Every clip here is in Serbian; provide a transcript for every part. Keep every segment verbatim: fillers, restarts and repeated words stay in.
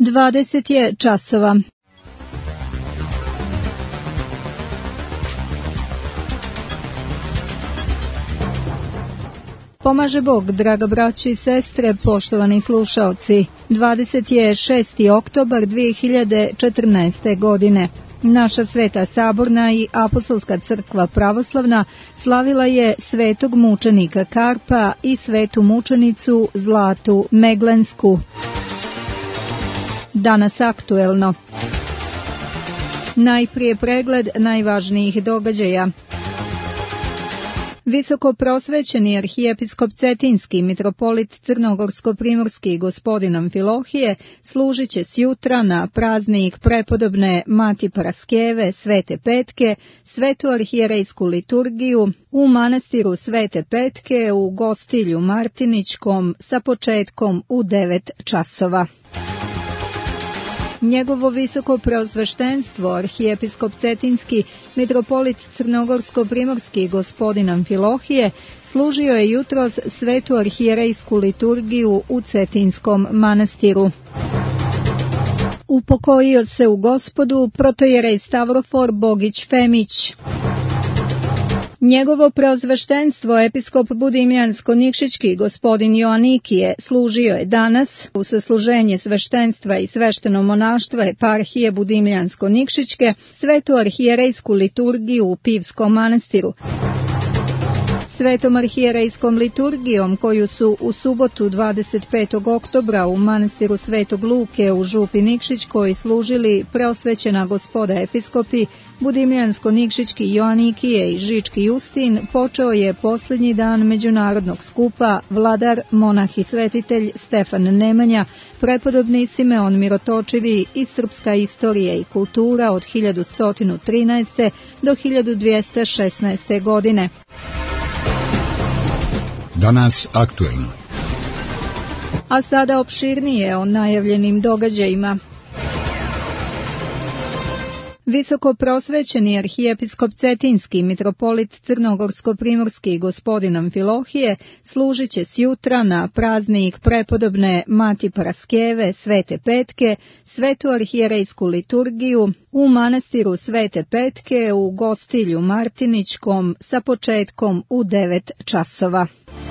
Dvadeset je časova. Pomaže Bog, draga braći i sestre, poštovani slušaoci. dvadeset šesti oktobar dvije hiljade četrnaeste. godine. Naša Sveta Saborna i Apostolska crkva pravoslavna slavila je svetog mučenika Karpa i svetu mučenicu Zlatu Meglensku. Danas aktuelno. Najprije pregled najvažnijih događaja. Visoko prosvećeni arhijepiskop Cetinski mitropolit Crnogorsko-primorski gospodin Amfilohije služit će sjutra na praznik prepodobne Mati Paraskeve Svete Petke svetu arhijerejsku liturgiju u manastiru Svete Petke u Gostilju Martiničkom sa početkom u devet časova. Njegovo visoko preosveštenstvo, arhijepiskop Cetinski, mitropolit Crnogorsko-primorski gospodin Amfilohije, služio je jutros svetu arhijerejsku liturgiju u Cetinskom manastiru. Upokojio se u Gospodu protojerej Stavrofor Bogić Femić. Njegovo preozveštenstvo, episkop Budimljansko-Nikšićki gospodin Joanikije, služio je danas u sasluženje sveštenstva i svešteno monaštva eparhije Budimljansko-Nikšićke svetu arhijerejsku liturgiju u Pivskom manastiru. Svetom arhijerejskom liturgijom koju su u subotu dvadeset petog oktobra u manastiru Svetog Luke u Župi Nikšićkoj služili preosvećena gospoda episkopi Budimljansko-Nikšićki Joanikije i Žički Justin, počeo je posljednji dan međunarodnog skupa vladar, monah i svetitelj Stefan Nemanja, prepodobni Simeon Mirotočivi i srpska istorija i kultura od hiljadu sto trinaeste. do hiljadu dvjesto šesnaeste. godine. Danas aktuelno. A sada opširnije o najavljenim događajima. Visoko prosvećeni arhijepiskop Cetinski mitropolit Crnogorsko-primorski gospodin Amfilohije služit će sjutra na praznik prepodobne Mati Paraskeve Svete Petke svetu arhijerejsku liturgiju u manastiru Svete Petke u Gostilju Martiničkom sa početkom u devet časova.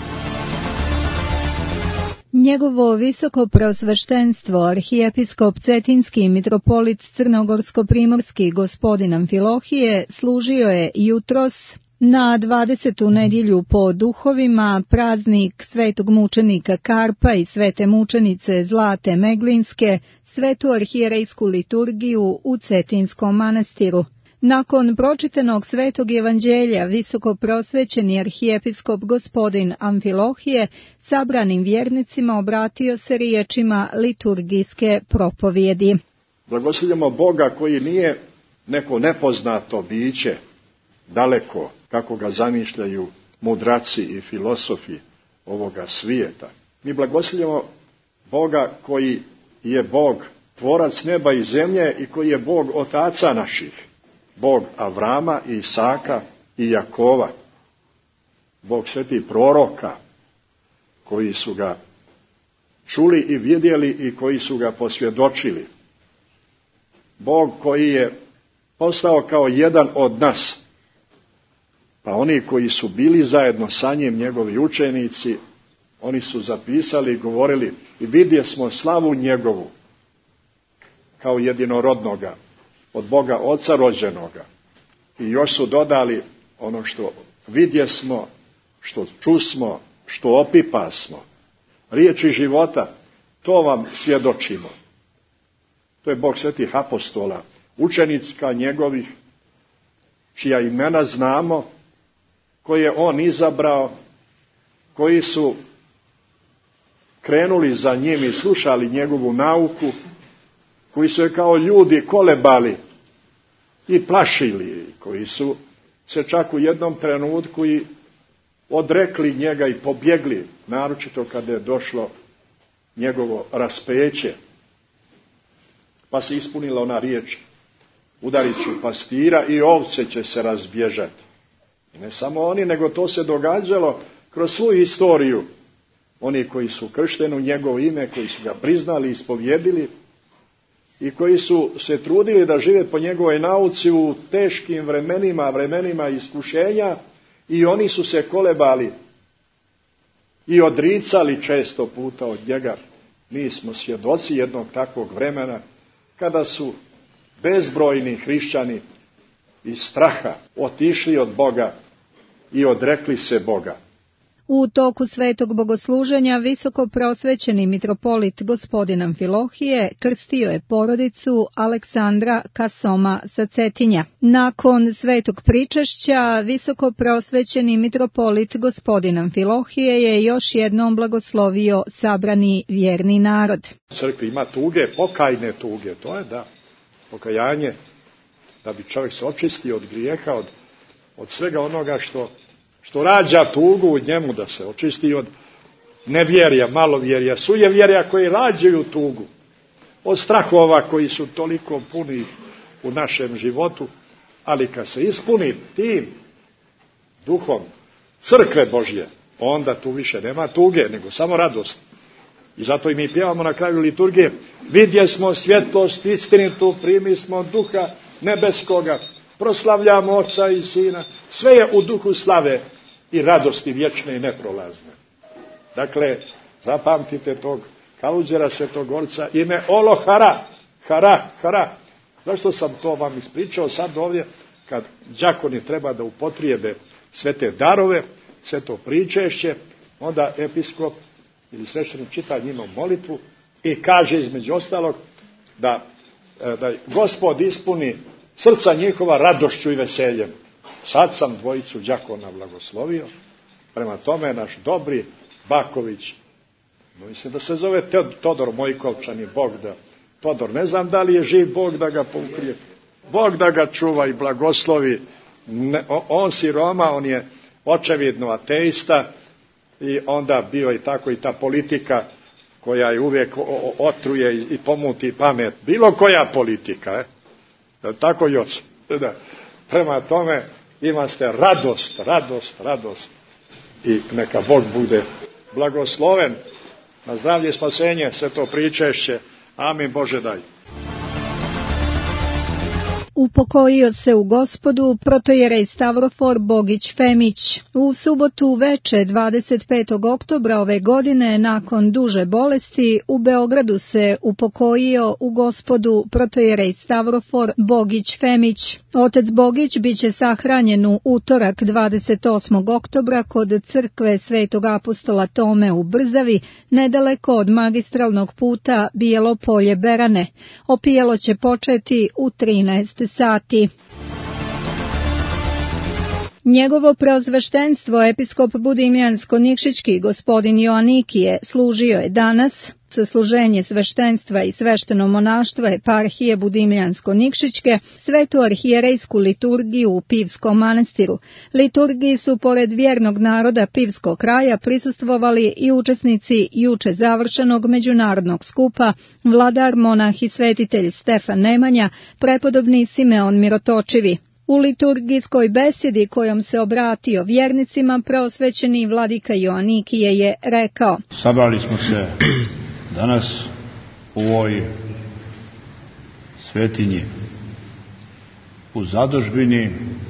Njegovo visoko preosveštenstvo, arhijepiskop Cetinski mitropolit Crnogorsko-primorski gospodin Amfilohije služio je jutros na dvadesetu nedjelju po duhovima praznik svetog mučenika Karpa i svete mučenice Zlate Meglinske svetu arhijerejsku liturgiju u Cetinskom manastiru. Nakon pročitanog svetog evanđelja, visoko prosvećeni arhijepiskop gospodin Amfilohije sabranim vjernicima obratio se riječima liturgijske propovjedi. Blagoslovljamo Boga koji nije neko nepoznato biće, daleko, kako ga zamišljaju mudraci i filosofi ovoga svijeta. Mi blagoslovljamo Boga koji je Bog, tvorac neba i zemlje i koji je Bog otaca naših. Bog Avrama i Isaka i Jakova, Bog svetih proroka koji su ga čuli i vidjeli i koji su ga posvjedočili. Bog koji je postao kao jedan od nas, pa oni koji su bili zajedno sa njim, njegovi učenici, oni su zapisali i govorili i vidje smo slavu njegovu kao jedinorodnoga, od Boga Oca rođenoga. I još su dodali ono što vidjesmo, što čusmo, što opipasmo. Riječi života, to vam svjedočimo. To je Bog svetih apostola, učenicka njegovih, čija imena znamo, koje je on izabrao, koji su krenuli za njim i slušali njegovu nauku, koji su je kao ljudi kolebali i plašili, koji su se čak u jednom trenutku i odrekli njega i pobjegli, naročito kada je došlo njegovo raspeće. Pa se ispunila ona riječ, udarit ću pastira i ovce će se razbježati. I ne samo oni, nego to se događalo kroz svu istoriju. Oni koji su kršteni u njegovo ime, koji su ga priznali i ispovjedili, i koji su se trudili da žive po njegovoj nauci u teškim vremenima, vremenima iskušenja, i oni su se kolebali i odricali često puta od njega. Mi smo svjedoci jednog takvog vremena kada su bezbrojni hrišćani iz straha otišli od Boga i odrekli se Boga. U toku svetog bogosluženja visoko prosvećeni mitropolit gospodin Amfilohije krstio je porodicu Aleksandra Kasoma sa Cetinja. Nakon svetog pričešća visoko prosvećeni mitropolit gospodin Amfilohije je još jednom blagoslovio sabrani vjerni narod. Crkva ima tuge, pokajne tuge, to je da, pokajanje, da bi čovjek se očistio od grijeha, od, od svega onoga što što rađa tugu u njemu, da se očisti od nevjerja, malovjerja, sujevjerja koji rađaju tugu, od strahova koji su toliko puni u našem životu, ali kad se ispuni tim duhom crkve Božje, onda tu više nema tuge, nego samo radost. I zato i mi pjevamo na kraju liturgije: vidje smo svjetlost istinitu, primi smo duha nebeskoga, proslavljamo Oca i Sina, sve je u duhu slave i radosti vječne i neprolazne. Dakle, zapamtite tog Kaluđera Svetogorca, ime Olohara, Hara, Hara. Zašto sam to vam ispričao sad ovdje, kad đakoni treba da upotrijebe sve te darove, sve to pričešće, onda episkop ili sveštenik čita njima molitvu i kaže između ostalog da, da Gospod ispuni srca njihova radošću i veseljem. Sad sam dvojicu đakona blagoslovio, prema tome naš dobri Baković, no mislim da se zove Todor Mojkovčani, Bog da, Todor, ne znam da li je živ, Bog da ga poukrije, Bog da ga čuva i blagoslovi. Ne, on siroma, on je očevidno ateista, i onda bio i tako i ta politika koja je uvijek otruje i pomuti pamet. Bilo koja politika, eh? Tako i oc. Da. Prema tome imate radost, radost, radost. I neka Bog bude blagosloven na zdravlje i spasenje, sve to pričešće. Amin, Bože daj. Upokojio se u Gospodu protojerej Stavrofor Bogić Femić. U subotu veče dvadeset petog oktobra ove godine, nakon duže bolesti, u Beogradu se upokojio u Gospodu protojerej Stavrofor Bogić Femić. Otec Bogić biće sahranjen u utorak dvadeset osmog oktobra kod crkve Svetog apostola Tome u Brzavi, nedaleko od magistralnog puta Bijelo Polje-Berane. Opijelo će početi u trinaest sati. Njegovo preozveštenstvo episkop Budimljansko-Nikšićki gospodin Joanikije služio je danas sa služenje sveštenstva i svešteno monaštva eparhije Budimljansko-Nikšićke svetu arhijerejsku liturgiju u Pivskom manastiru. Liturgiji su pored vjernog naroda Pivskog kraja prisustvovali i učesnici juče završenog međunarodnog skupa, vladar, monah i svetitelj Stefan Nemanja, prepodobni Simeon Mirotočivi. U liturgijskoj besedi kojom se obratio vjernicima, preosvećeni vladika Joanikije je rekao: sabrali smo se danas u ovoj svetinji u zadužbini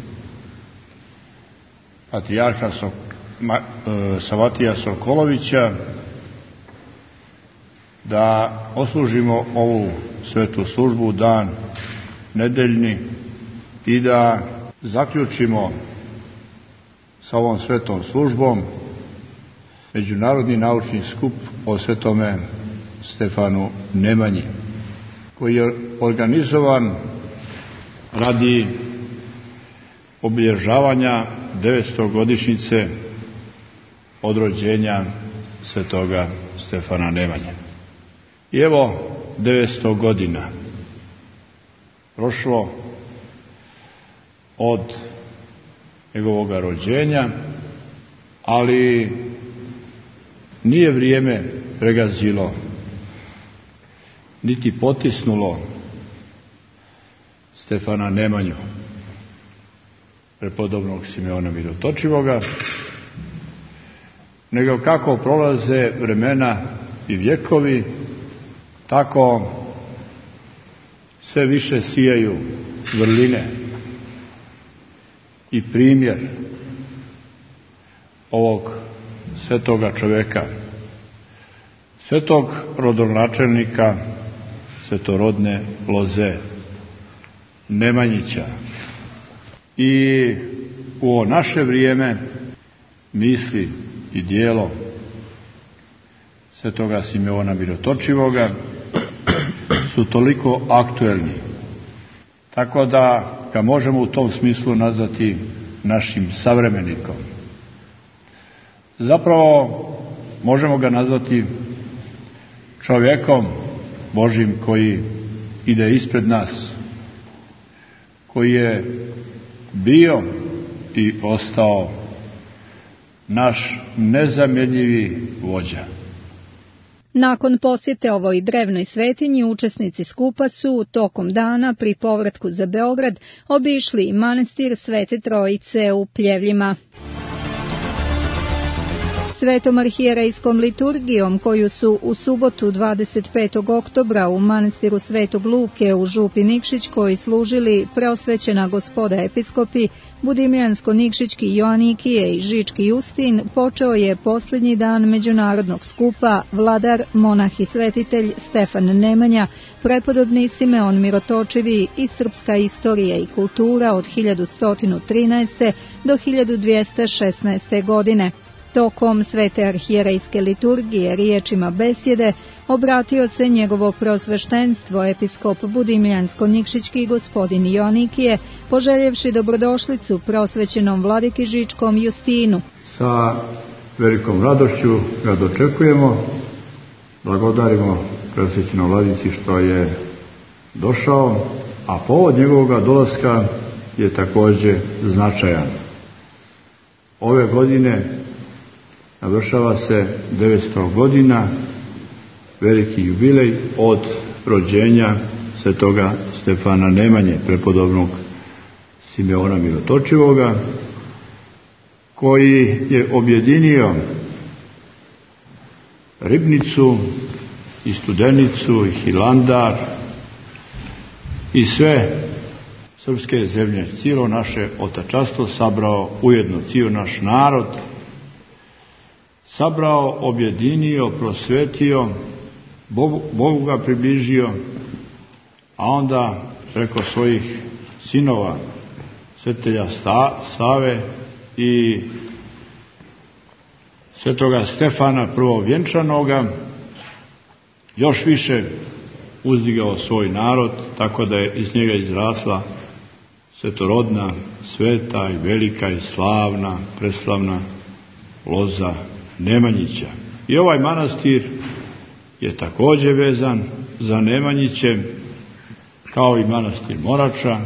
patrijarha Sok, Ma, e, Savatija Sokolovića da oslužimo ovu svetu službu dan nedeljni i da zaključimo sa ovom svetom službom međunarodni naučni skup o svetome Stefanu Nemanji, koji je organizovan radi obilježavanja devetstogodišnjice od rođenja svetoga Stefana Nemanje. I evo devetsto godina prošlo od njegovog rođenja, ali nije vrijeme pregazilo niti potisnulo Stefana Nemanju, prepodobnog Simeona Mirotočivoga, nego kako prolaze vremena i vjekovi, tako sve više sijaju vrline i primjer ovog svetoga čoveka, svetog rodonačelnika svetorodne loze Nemanjića. I u ovo naše vrijeme misli i dijelo svetoga Simeona Mirotočivoga su toliko aktuelni, tako da ga možemo u tom smislu nazvati našim savremenikom. Zapravo možemo ga nazvati čovjekom Božim koji ide ispred nas, koji je bio i ostao naš nezamjenjivi vođa. Nakon posjete ovoj drevnoj svetinji, učesnici skupa su tokom dana pri povratku za Beograd obišli manastir Svete Trojice u Pljevljima. Svetom arhijerejskom liturgijom koju su u subotu dvadeset petog oktobra u manastiru Svetog Luke u Župi Nikšićkoj služili preosvećena gospoda episkopi Budimljansko-Nikšićki Joanikije i Žički Justin, počeo je posljednji dan međunarodnog skupa vladar, monah i svetitelj Stefan Nemanja, prepodobni Simeon Mirotočivi i srpska istorija i kultura od hiljadu sto trinaeste. do hiljadu dvjesto šesnaeste. godine. Tokom svete arhijerejske liturgije riječima besjede obratio se njegovo preosveštenstvo episkop Budimljansko-Nikšićki gospodin Joanikije, poželjevši dobrodošlicu preosvećenom vladiki Žičkom Justinu. Sa velikom radošću ga dočekujemo, blagodarimo preosvećenom vladici što je došao, a povod njegovog dolaska je također značajan. Ove godine navršava se devetsto godina, veliki jubilej od rođenja svetoga Stefana Nemanje, prepodobnog Simeona Mirotočivoga, koji je objedinio Ribnicu i Studenicu i Hilandar i sve srpske zemlje, cijelo naše otačanstvo sabrao, ujedno cijel naš narod, sabrao, objedinio, prosvetio, Bogu, Bogu ga približio, a onda preko svojih sinova, svetitelja Save i svetoga Stefana prvo vjenčanoga, još više uzdigao svoj narod, tako da je iz njega izrasla svetorodna, sveta i velika i slavna, preslavna loza Nemanjića. I ovaj manastir je također vezan za Nemanjiće, kao i manastir Morača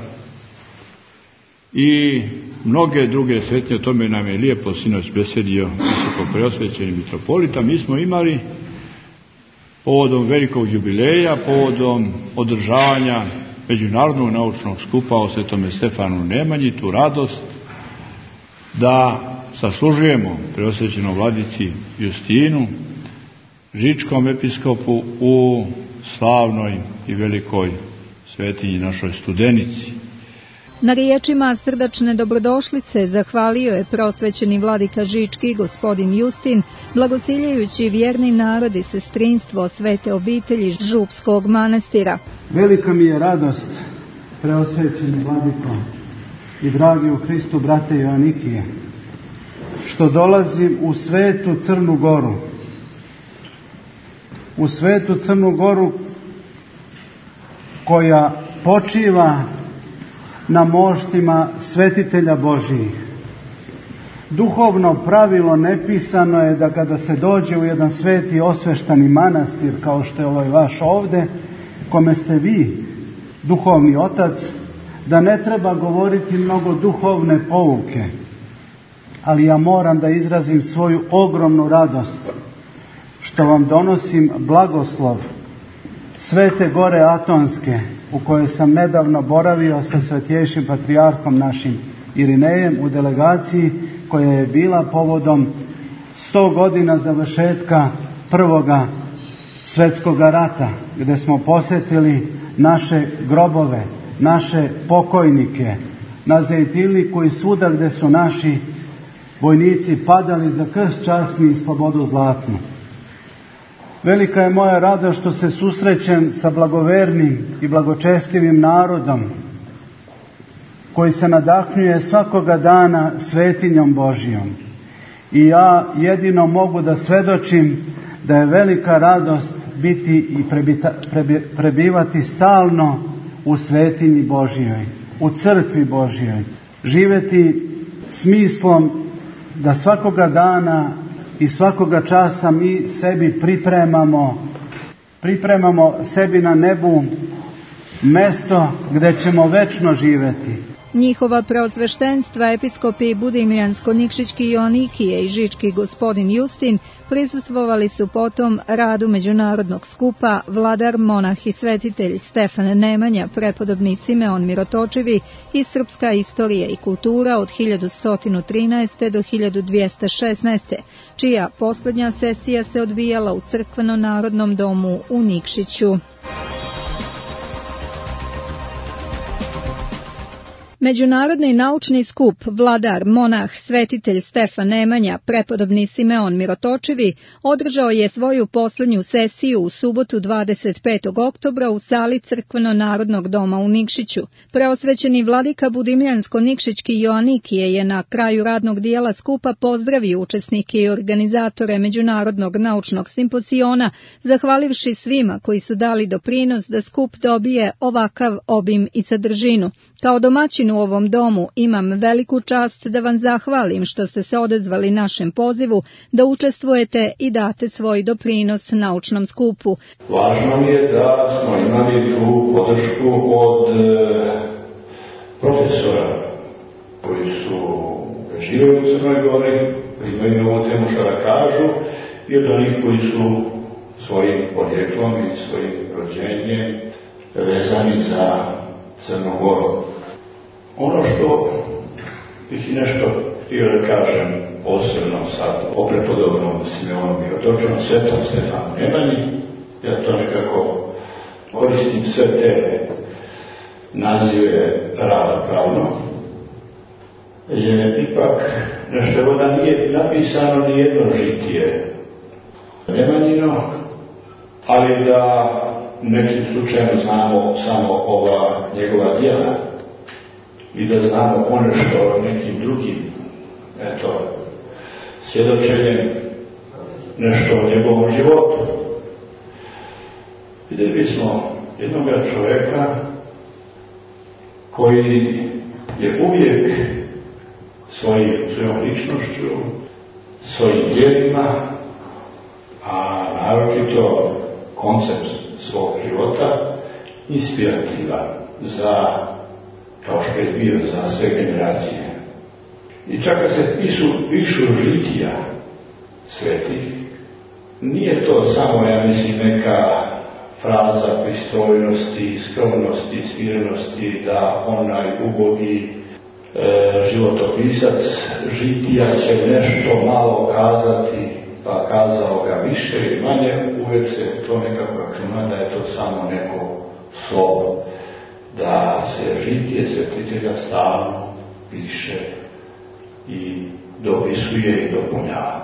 i mnoge druge svetinje. O tome nam je lijepo sinoć besjedio visoko preosvećeni mitropolita. Mi smo imali povodom velikog jubileja, povodom održavanja međunarodnog naučnog skupa o svetome Stefanu Nemanji, tu radost da saslužujemo preosvećenom vladici Justinu, Žičkom episkopu, u slavnoj i velikoj svetinji našoj Studenici. Na riječima srdačne dobrodošlice zahvalio je preosvećeni vladika Žički gospodin Justin, blagosiljajući vjerni narod i sestrinstvo svete obitelji Župskog manastira. Velika mi je radost, preosvećeni vladiko i dragi u Hristu brate Joanikije, što dolazim u svetu Crnu Goru. U svetu Crnu Goru koja počiva na moštima svetitelja Božijih. Duhovno pravilo nepisano je da kada se dođe u jedan sveti osveštani manastir, kao što je ovaj vaš ovde, kome ste vi duhovni otac, da ne treba govoriti mnogo duhovne pouke. Ali ja moram da izrazim svoju ogromnu radost što vam donosim blagoslov Svete Gore Atonske, u kojoj sam nedavno boravio sa svetjejšim patrijarhom našim Irinejem u delegaciji koja je bila povodom sto godina završetka prvoga svjetskog rata, gdje smo posjetili naše grobove, naše pokojnike, na Zejtilniku i svuda gdje su naši vojnici padali za krst časni i slobodu zlatnu. Velika je moja radost što se susrećem sa blagovernim i blagočestivim narodom koji se nadahnjuje svakoga dana svetinjom Božijom. I ja jedino mogu da svedočim da je velika radost biti i prebita, prebi, prebivati stalno u svetinji Božijoj, u crkvi Božijoj. Živjeti smislom da svakoga dana i svakoga časa mi sebi pripremamo, pripremamo sebi na nebu mesto gdje ćemo večno živjeti. Njihova preosveštenstva, episkopi Budimljansko-Nikšićki Joanikije i Žički gospodin Justin prisustvovali su potom radu međunarodnog skupa vladar, monah i svetitelj Stefan Nemanja, prepodobni Simeon Mirotočivi i srpska istorija i kultura od hiljadu sto trinaeste do hiljadu dvjesto šesnaeste, čija posljednja sesija se odvijala u crkveno-narodnom domu u Nikšiću. Međunarodni naučni skup vladar, monah, svetitelj Stefan Nemanja, prepodobni Simeon Mirotočivi održao je svoju posljednju sesiju u subotu dvadeset petog oktobra u sali Crkveno-narodnog doma u Nikšiću. Preosvećeni vladika Budimljansko-Nikšićki Joanikije je na kraju radnog dijela skupa pozdravio učesnike i organizatore Međunarodnog naučnog simpoziona, zahvalivši svima koji su dali doprinos da skup dobije ovakav obim i sadržinu. Kao domaćin u ovom domu imam veliku čast da vam zahvalim što ste se odazvali našem pozivu da učestvujete i date svoj doprinos naučnom skupu. Važno mi je da smo imali tu podršku od e, profesora koji su živjeli u Crnoj Gori, koji imaju ovu temu što da kažu, i od onih koji su svojim podjeklom i svojim rođenjem vezani za Crnu Goru. Ono što bih nešto htio da kažem posebno sad o prepodobnom Simeonu Mirotočivom, svetom Stefanu Nemanji, ja to nekako koristim sve te nazive rada pravno, je ipak nešto da nije napisano ni jedno žitije Nemanjino, ali da nekim slučajem znamo samo ova njegova djela i da znamo ponešto nekim drugim, eto, svjedočenjem nešto o njegovom životu. Vidjeli smo jednog čovjeka koji je uvijek svojim, svojom ličnošću, svojim djelima, a naročito koncept svog života inspirativan za, kao što je bio za sve generacije. I čak kad se pišu, pišu žitija svetih, nije to samo, ja mislim, neka fraza pristojnosti, skromnosti, smirenosti, da onaj ubogi e, životopisac žitija će nešto malo kazati, pa kazao ga više i manje, uvijek se to nekako računa da je to samo neko slovo, da se žitije svetitelja stalno piše i dopisuje i dopunjava.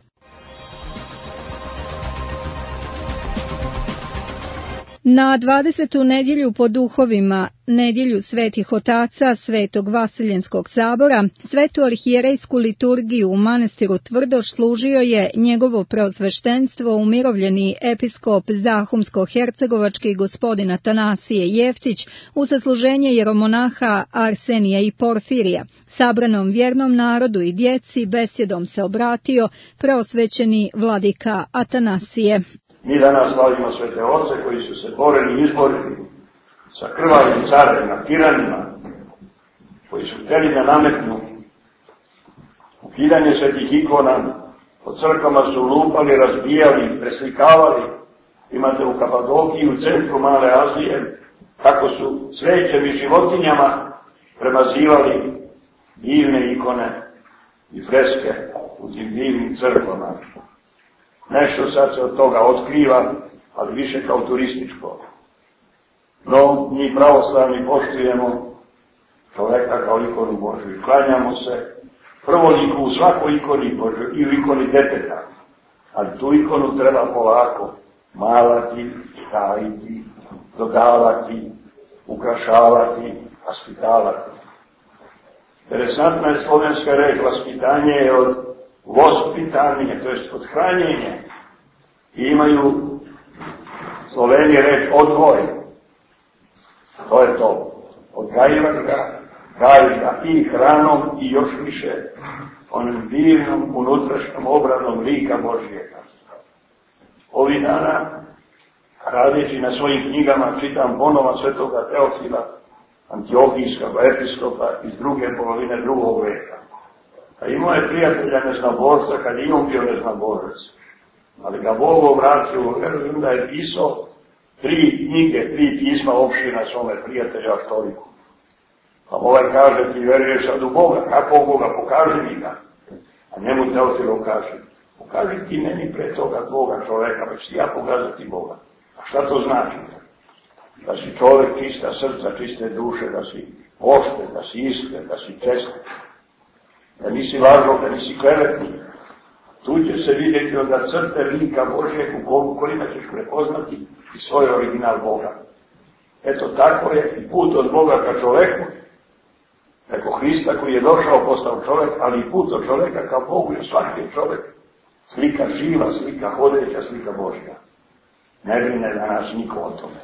Na dvadesetu nedjelju po duhovima, nedjelju svetih otaca Svetog Vasiljenskog sabora, svetu arhijerejsku liturgiju u manastiru Tvrdoš služio je njegovo preosveštenstvo umirovljeni episkop Zahumsko-hercegovački gospodin Atanasije Jeftić u sasluženje jeromonaha Arsenija i Porfirija. Sabranom vjernom narodu i djeci besjedom se obratio preosvećeni vladika Atanasije. Mi danas slavimo svete oce koji su se borili i izborili sa krvavim carima, tiranima, koji su htjeli da nametnu ukidanje svetih ikona, po crkvama su lupali, razbijali, preslikavali. Imate u Kapadokiji, u centru Male Azije, kako su cvećem i životinjama premazivali divne ikone i freske u tim divnim crkvama. Nešto sad se od toga otkriva, ali više kao turističko. No, mi pravoslavni poštujemo čoveka kao ikonu Božju i klanjamo se prvoliku u svakoj ikoni Božju i u ikoni deteta. Ali tu ikonu treba polako malati, staviti, dodavati, ukrašavati, vaspitavati. Interesantna je slovenska reč, vaspitanje je od vospitanje, to jest od hranjenja. I imaju Sloveni reč odgoj. To je to. Odgajivaš ga, gajiš ga i hranom i još više onim divnom unutrašnjom obranom lika Božjega. Ovih dana, radeći na svojim knjigama, čitam ponova svetoga Teofila, Antiohijskog episkopa iz druge polovine drugog veka. A imao je prijatelja neznaborca kad i on bio neznaborac. Ali ga Bog obratio, verujem da je pisao tri knjige, tri pisma opština svome prijatelja Aštoliku. Pa ovaj kaže, ti veruješ sad u Boga, kako Boga, pokaži mi ga. A njemu Teofilo kaže, pokaži ti meni pre toga tvoga čoveka, pa ću ti ja pokazati Boga. A šta to znači? Da si čovek čista srca, čiste duše, da si pošten, da si iskren, da si čestit, da nisi lažov, da nisi klevetnik. Tu će se vidjeti onda crte lika Božjeg u kojima ćeš prepoznati i svoj original Boga. Eto, tako je i put od Boga ka čoveku, preko Hrista koji je došao, postao čovek, ali i put od čoveka ka Bogu je svaki čovek. Slika živa, slika hodeća, slika Božja. Ne brine da nas niko o tome.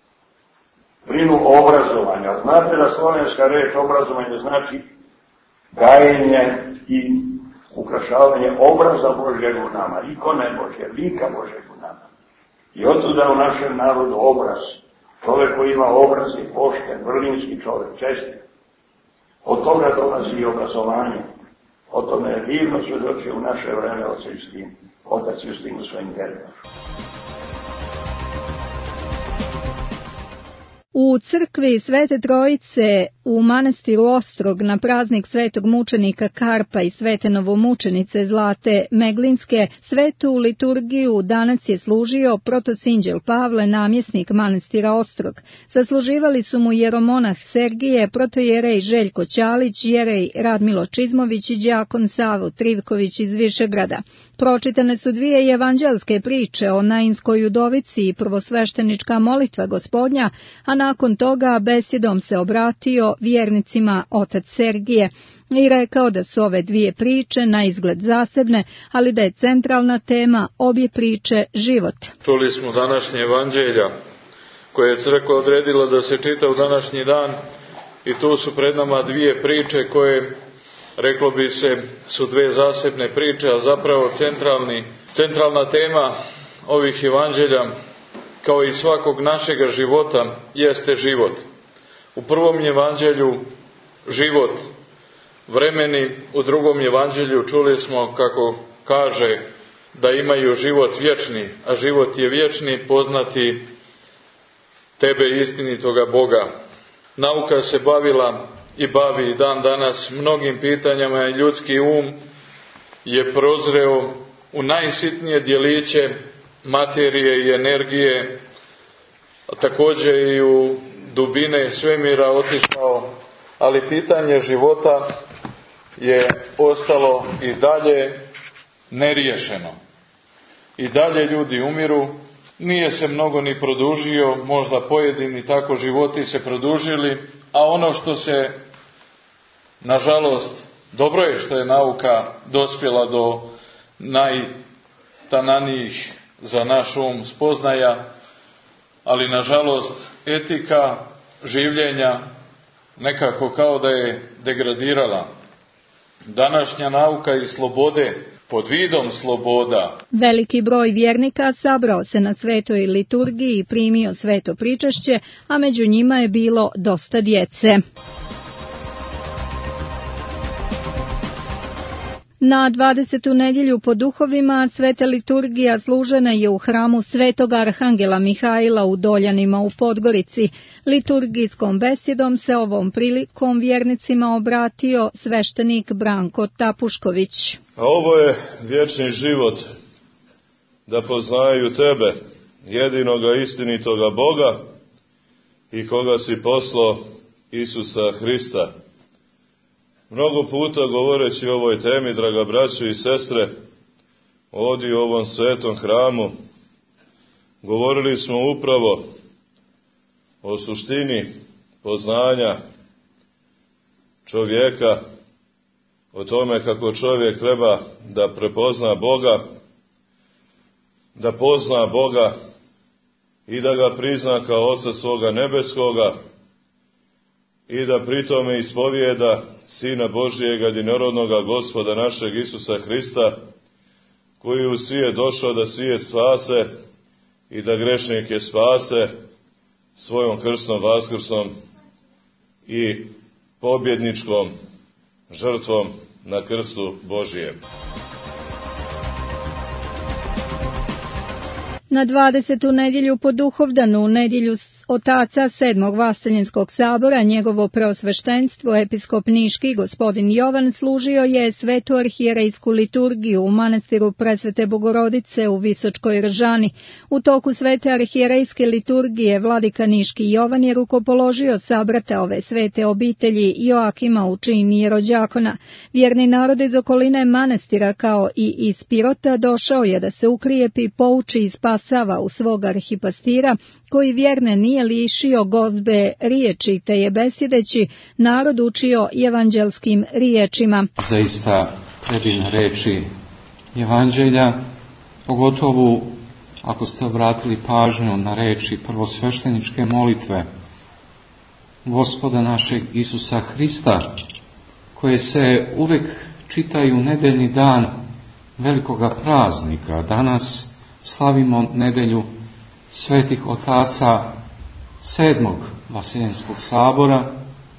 Brinu o obrazovanju. Znate da slovenska reč obrazovanje znači gajenje i ukrašavanje obraza Božjeg u nama, ikone Božje, lika Božjeg u nama. I otuda u našem narodu obraz, čovek koji ima obraz je pošten, vrlinski čovek, čestit. Od toga dolazi i obrazovanje. O tome je divno svedočio u naše vreme otac Justin, otac Justin u svojim djelima. U crkvi Svete Trojice u manastiru Ostrog na praznik svetog mučenika Karpa i svete novomučenice Zlate Meglinske svetu liturgiju danas je služio protosinđel Pavle, namjesnik manastira Ostrog. Sasluživali su mu jeromonah Sergije, protojerej Željko Ćalić, jerej Radmilo Čizmović i đakon Savo Trivković iz Višegrada. Pročitane su dvije evanđelske priče o Nainskoj udovici i prvosveštenička molitva Gospodnja, a nakon toga besjedom se obratio vjernicima otac Sergije i rekao da su ove dvije priče na izgled zasebne, ali da je centralna tema obje priče život. Čuli smo današnje evanđelja koje je crkva odredila da se čita u današnji dan i tu su pred nama dvije priče koje, reklo bi se, su dve zasebne priče, a zapravo centralni, centralna tema ovih evanđelja kao i svakog našega života jeste život. U prvom evanđelju život vremeni, u drugom evanđelju čuli smo kako kaže da imaju život vječni, a život je vječni poznati tebe istinitoga Boga. Nauka se bavila i bavi dan danas mnogim pitanjama i ljudski um je prozreo u najsitnije djeliće materije i energije, a također i u dubine svemira otišao, ali pitanje života je ostalo i dalje neriješeno. I dalje ljudi umiru, nije se mnogo ni produžio, možda pojedini tako životi se produžili, a ono što se, nažalost, dobro je što je nauka dospjela do najtananijih za naš um spoznaja, ali nažalost etika življenja nekako kao da je degradirala. Današnja nauka i slobode pod vidom sloboda. Veliki broj vjernika sabrao se na svetoj liturgiji i primio sveto pričašće, a među njima je bilo dosta djece. Na dvadesetu nedjelju po duhovima sveta liturgija služena je u hramu Svetog Arhangela Mihajla u Doljanima u Podgorici. Liturgijskom besjedom se ovom prilikom vjernicima obratio sveštenik Branko Tapušković. A ovo je vječni život, da poznaju tebe, jedinoga istinitoga Boga i koga si poslao, Isusa Hrista. Mnogo puta govoreći o ovoj temi, draga braćo i sestre, ovdje u ovom svetom hramu, govorili smo upravo o suštini poznanja čovjeka, o tome kako čovjek treba da prepozna Boga, da pozna Boga i da ga prizna kao Oca svoga nebeskoga i da pritome ispovijeda Sina Božijega, jedinorodnoga Gospoda našeg Isusa Hrista, koji u svijet došao da svijet spase i da grešnike spase svojom krsnom vaskrsom i pobjedničkom žrtvom na krstu Božijem. Na dvadesetu nedjelju po Duhovdanu, nedjelju otaca sedmog Vaseljenskog sabora, njegovo preosveštenstvo, episkop niški gospodin Jovan, služio je svetu arhijerejsku liturgiju u manastiru Presvete Bogorodice u Visočkoj Ržani. U toku svete arhijerejske liturgije vladika niški Jovan je rukopoložio sabrata ove svete obitelji Joakima u čin jerođakona. Vjerni narod iz okoline manastira kao i iz Pirota došao je da se ukrijepi, pouči i spasava u svog arhipastira, koji vjerne nije lišio gozbe riječi, te je besjedeći narod učio evanđelskim riječima. Zaista predivne reči evanđelja, pogotovo ako ste obratili pažnju na reči prvosvešteničke molitve Gospoda našeg Isusa Hrista, koje se uvek čitaju nedeljni dan velikoga praznika. Danas slavimo nedelju svetih otaca sedmog Vaseljenskog sabora,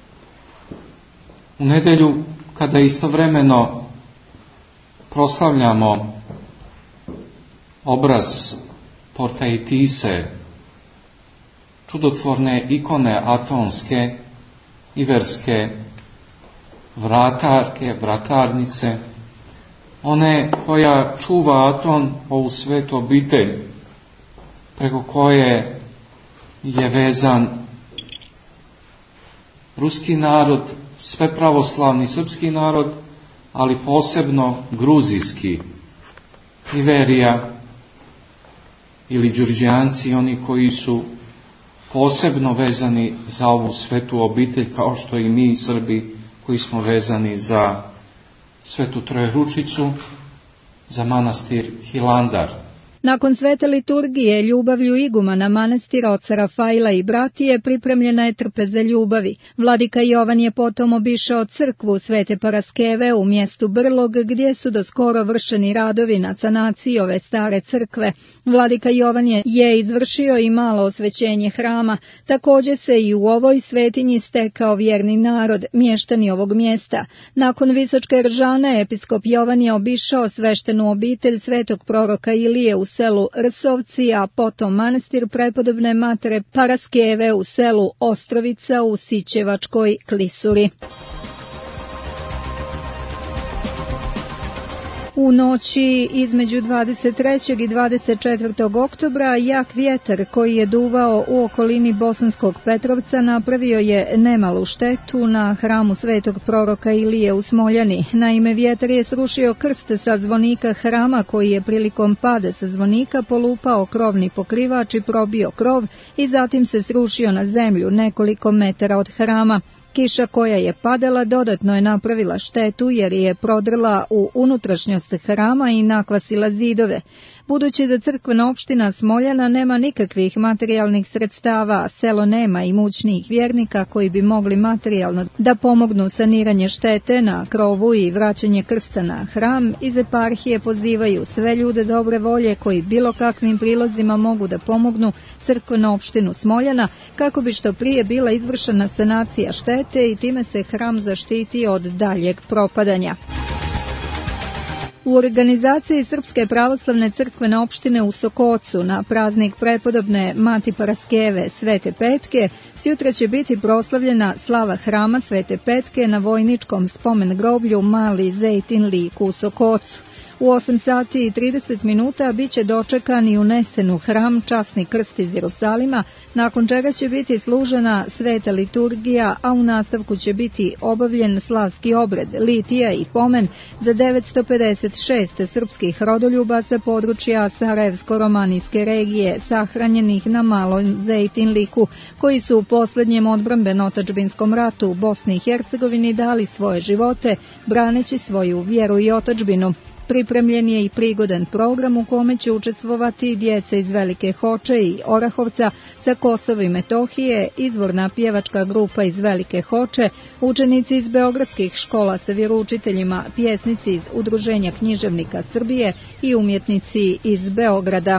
u nedjelju kada istovremeno proslavljamo obraz Portaitise, čudotvorne ikone atonske i verske, vratarke, vratarnice, one koja čuva Aton, ovu svetu obitelj, preko koje je vezan ruski narod, sve pravoslavni srpski narod, ali posebno gruzijski, Iverija ili Đurđijanci, oni koji su posebno vezani za ovu svetu obitelj, kao što i mi Srbi koji smo vezani za svetu Trojeručicu, za manastir Hilandar. Nakon svete liturgije ljubavlju igumana manastira oca Rafaila i bratije pripremljena je trpeza ljubavi. Vladika Jovan je potom obišao crkvu Svete Paraskeve u mjestu Brlog, gdje su do skoro vršeni radovi na sanaciji ove stare crkve. Vladika Jovan je, je izvršio i malo osvećenje hrama. Također se i u ovoj svetinji stekao vjerni narod, mještani ovog mjesta. Nakon Visočke Ržane, episkop Jovan je obišao sveštenu obitelj svetog proroka Ilije u selu Rsovci, a potom manastir prepodobne matere Paraskeve u selu Ostrovica u Sićevačkoj klisuri. U noći između dvadeset trećeg i dvadeset četvrtog oktobra jak vjetar koji je duvao u okolini Bosanskog Petrovca napravio je nemalu štetu na hramu svetog proroka Ilije u Smoljani. Naime, vjetar je srušio krst sa zvonika hrama koji je prilikom pada sa zvonika polupao krovni pokrivač i probio krov i zatim se srušio na zemlju nekoliko metara od hrama. Kiša koja je padala dodatno je napravila štetu jer je prodrla u unutrašnjost hrama i nakvasila zidove. Budući da crkvena opština Smoljana nema nikakvih materijalnih sredstava, a selo nema imućnijih vjernika koji bi mogli materijalno da pomognu saniranje štete na krovu i vraćanje krsta na hram, iz eparhije pozivaju sve ljude dobre volje koji bilo kakvim prilozima mogu da pomognu crkvenu opštinu Smoljana kako bi što prije bila izvršena sanacija štete i time se hram zaštiti od daljeg propadanja. U organizaciji Srpske pravoslavne crkvene opštine u Sokocu na praznik prepodobne Mati Paraskeve Svete Petke sjutra će biti proslavljena slava hrama Svete Petke na vojničkom spomen groblju Mali Zejtin lik u Sokocu. U osam sati i trideset minuta bit će dočekan i unesen u hram časni krst iz Jerusalima, nakon čega će biti služena sveta liturgija, a u nastavku će biti obavljen slavski obred, litija i pomen za devetsto pedeset šest srpskih rodoljuba sa područja Sarajevsko-romanijske regije, sahranjenih na Malom Zejtinliku, koji su u posljednjem odbrambeno-otadžbinskom ratu u Bosni i Hercegovini dali svoje živote, braneći svoju vjeru i otadžbinu. Pripremljen je i prigodan program u kome će učestvovati djeca iz Velike Hoče i Orahovca, sa Kosova i Metohije, izvorna pjevačka grupa iz Velike Hoče, učenici iz beogradskih škola sa vjeroučiteljima, pjesnici iz Udruženja književnika Srbije i umjetnici iz Beograda.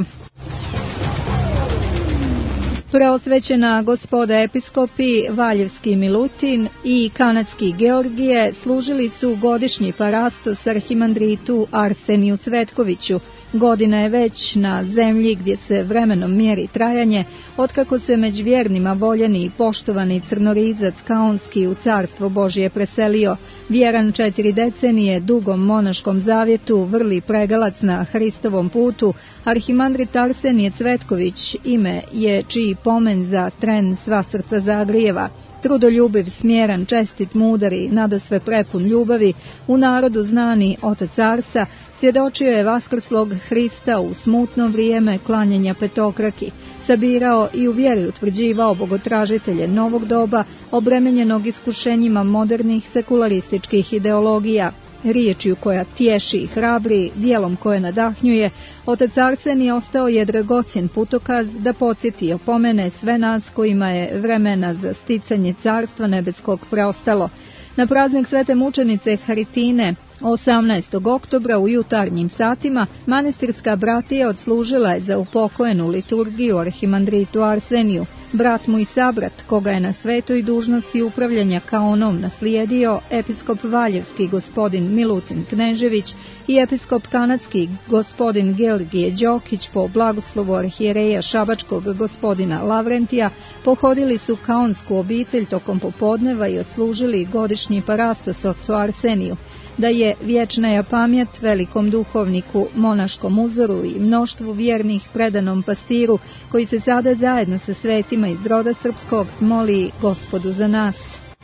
Preosvećena gospoda episkopi Valjevski Milutin i Kanadski Georgije služili su godišnji parastos arhimandritu Arseniju Cvetkoviću. Godina je već na zemlji gdje se vremenom mjeri trajanje, otkako se među vjernima voljeni i poštovani crnorizac Kaunski u carstvo Božje preselio. Vjeran četiri decenije dugom monaškom zavjetu, vrli pregalac na Hristovom putu, arhimandrit Arsenije Cvetković ime je čiji pomen za tren sva srca zagrijeva. Trudoljubiv, smjeran, čestit, mudar i nadasve prepun ljubavi, u narodu znani otac Arsa, svjedočio je vaskrslog Hrista u smutno vrijeme klanjanja petokraki, sabirao i u vjeri utvrđivao bogotražitelje novog doba, obremenjenog iskušenjima modernih sekularističkih ideologija. Riječju koja tješi i hrabri, dijelom koje nadahnjuje, otac Arsenij ostao je dragocjen putokaz da podsjeti i opomene sve nas kojima je vremena za sticanje carstva nebeskog preostalo. Na praznik svete mučenice Haritine, osamnaestog oktobra u jutarnjim satima, manastirska bratija odslužila je za upokojenu liturgiju arhimandritu Arseniju. Brat mu i sabrat, koga je na svetoj dužnosti upravljanja kao onom naslijedio, episkop Valjevski gospodin Milutin Knežević i episkop kanadski gospodin Georgije Đokić po blagoslovu arhijereja šabačkog gospodina Lavrentija, pohodili su kaonsku obitelj tokom popodneva i odslužili godišnji parastos ocu Arseniju. Da je vječnaja pamjet velikom duhovniku, monaškom uzoru i mnoštvu vjernih predanom pastiru, koji se sada zajedno sa svetima iz roda srpskog moli Gospodu za nas.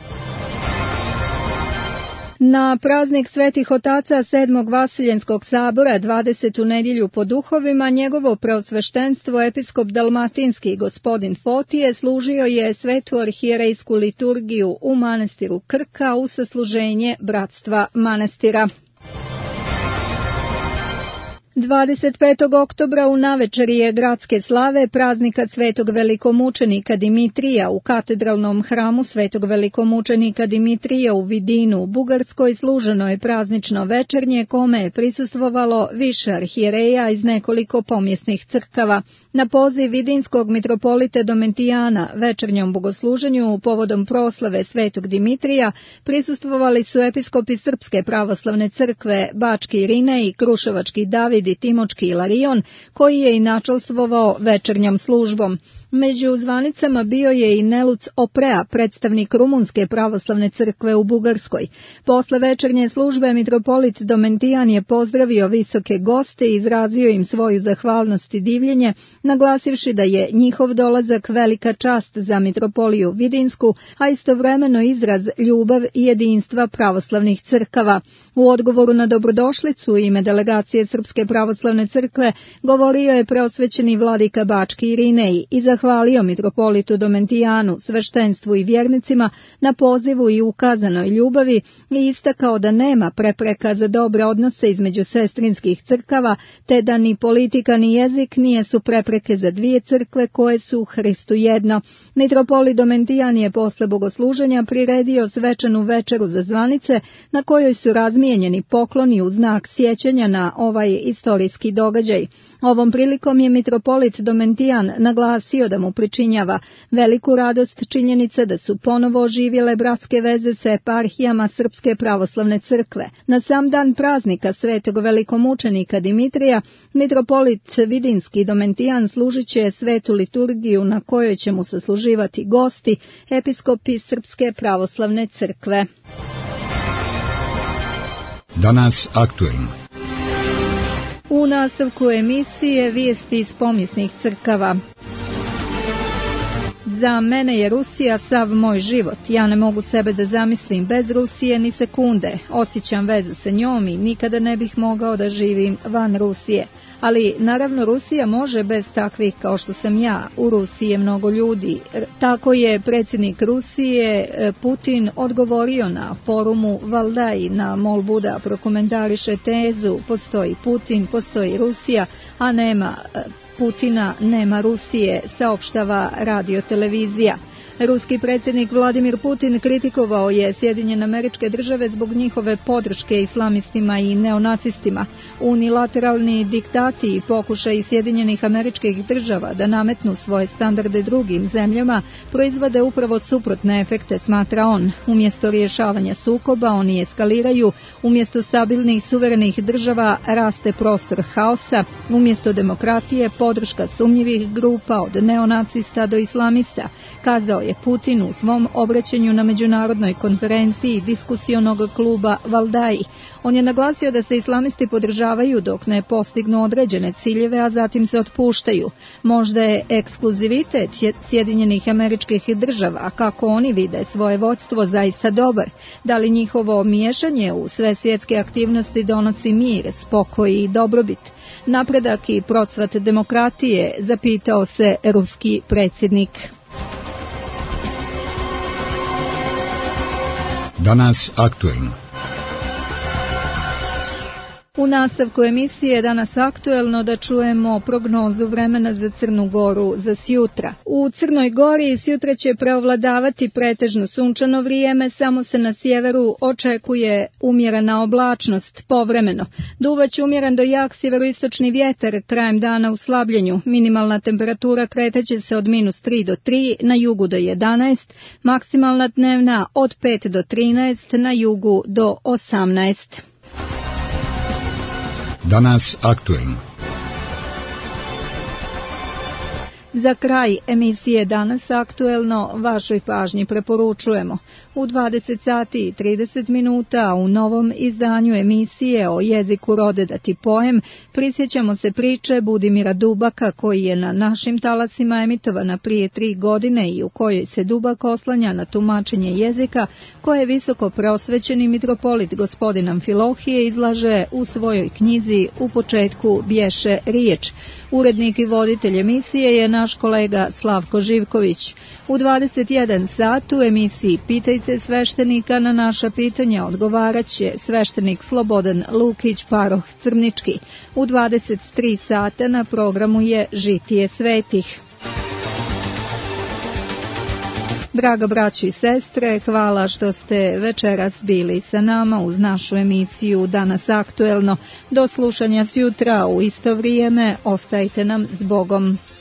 Na praznik svetih otaca sedmog Vasiljenskog sabora, dvadesetu nedjelju po duhovima, njegovo preosveštenstvo episkop dalmatinski gospodin Fotije služio je svetu arhijerejsku liturgiju u manastiru Krka u sasluženje bratstva manastira. dvadeset petog oktobra u navečerije gradske slave praznika svetog velikomučenika Dimitrija u katedralnom hramu svetog velikomučenika Dimitrija u Vidinu u Bugarskoj služeno je praznično večernje kome je prisustvovalo više arhijereja iz nekoliko pomjesnih crkava. Na poziv vidinskog mitropolite Domentijana večernjom bogosluženju povodom proslave svetog Dimitrija prisustvovali su episkopi Srpske pravoslavne crkve Bački Irinej i Kruševački David i Timočki Ilarion, koji je i načelstvovao večernjom službom. Među zvanicama bio je i Neluc Oprea, predstavnik Rumunske pravoslavne crkve u Bugarskoj. Posle večernje službe mitropolit Domentijan je pozdravio visoke goste i izrazio im svoju zahvalnost i divljenje, naglasivši da je njihov dolazak velika čast za mitropoliju Vidinsku, a istovremeno izraz ljubav i jedinstva pravoslavnih crkava. U odgovoru na dobrodošlicu u ime delegacije Srpske pravoslavne crkve govorio je preosvećeni vladika Bački Irinej i zahvalio mitropolitu Domentijanu, sveštenstvu i vjernicima na pozivu i ukazanoj ljubavi i istakao da nema prepreka za dobre odnose između sestrinskih crkava, te da ni politika ni jezik nije su prepreke za dvije crkve koje su u Hristu jedno. Mitropolit Domentijan je posle bogosluženja priredio svečanu večeru za zvanice na kojoj su razmijenjeni pokloni u znak sjećanja na ovaj istorijski događaj. Ovom prilikom je mitropolit Domentijan naglasio da mu pričinjava veliku radost činjenica da su ponovo oživjele bratske veze sa eparhijama Srpske pravoslavne crkve. Na sam dan praznika svetog velikomučenika Dimitrija, mitropolit Vidinski Domentijan služit će svetu liturgiju na kojoj će mu sasluživati gosti, episkopi Srpske pravoslavne crkve. Danas aktuelno. U nastavku emisije vijesti iz pomisnih crkava. Za mene je Rusija sav moj život. Ja ne mogu sebe da zamislim bez Rusije ni sekunde. Osjećam vezu sa njom i nikada ne bih mogao da živim van Rusije. Ali naravno Rusija može bez takvih kao što sam ja. U Rusiji je mnogo ljudi. Tako je predsjednik Rusije Putin odgovorio na forumu Valdai na molbu da prokomentariše tezu postoji Putin, postoji Rusija, a nema Putina, nema Rusije, saopštava radiotelevizija. Ruski predsjednik Vladimir Putin kritikovao je Sjedinjene Američke Države zbog njihove podrške islamistima i neonacistima. Unilateralni diktati i pokušaj Sjedinjenih Američkih Država da nametnu svoje standarde drugim zemljama proizvode upravo suprotne efekte, smatra on. Umjesto rješavanja sukoba oni eskaliraju, umjesto stabilnih suverenih država raste prostor haosa, umjesto demokratije podrška sumnjivih grupa od neonacista do islamista, kazao je Putin u svom obraćanju na međunarodnoj konferenciji diskusionog kluba Valdai. On je naglasio da se islamisti podržavaju dok ne postignu određene ciljeve, a zatim se otpuštaju. Možda je ekskluzivitet Sjedinjenih Američkih Država, kako oni vide svoje vođstvo, zaista dobar. Da li njihovo miješanje u sve svjetske aktivnosti donosi mir, spokoj i dobrobit? Napredak i procvat demokratije, zapitao se ruski predsjednik. Danas aktuelno. U nastavku emisije danas aktuelno da čujemo prognozu vremena za Crnu Goru za sjutra. U Crnoj Gori sjutra će preovladavati pretežno sunčano vrijeme, samo se na sjeveru očekuje umjerena oblačnost povremeno. Duvaće umjeren do jak sjeveroistočni vjetar krajem dana u slabljenju. Minimalna temperatura kretaće se od minus tri do tri, na jugu do jedanaest, maksimalna dnevna od pet do trinaest, na jugu do osamnaest. Danas aktuelno. Za kraj emisije Danas aktuelno vašoj pažnji preporučujemo u dvadeset sati i trideset minuta u novom izdanju emisije o jeziku Rodedati poem prisjećamo se priče Budimira Dubaka koji je na našim talasima emitovana prije tri godine i u kojoj se Dubak oslanja na tumačenje jezika koje visoko preosvećeni mitropolit gospodin Amfilohije izlaže u svojoj knjizi U početku bješe riječ. Urednik i voditelj emisije je naš kolega Slavko Živković. U dvadeset jedan sat u emisiji Pitajte sveštenika na naša pitanja odgovarat će sveštenik Slobodan Lukić, paroh Crnički. U dvadeset tri sata na programu je Žitije svetih. Draga braći i sestre, hvala što ste večeras bili sa nama uz našu emisiju Danas aktuelno. Do slušanja sjutra u isto vrijeme, ostajte nam s Bogom.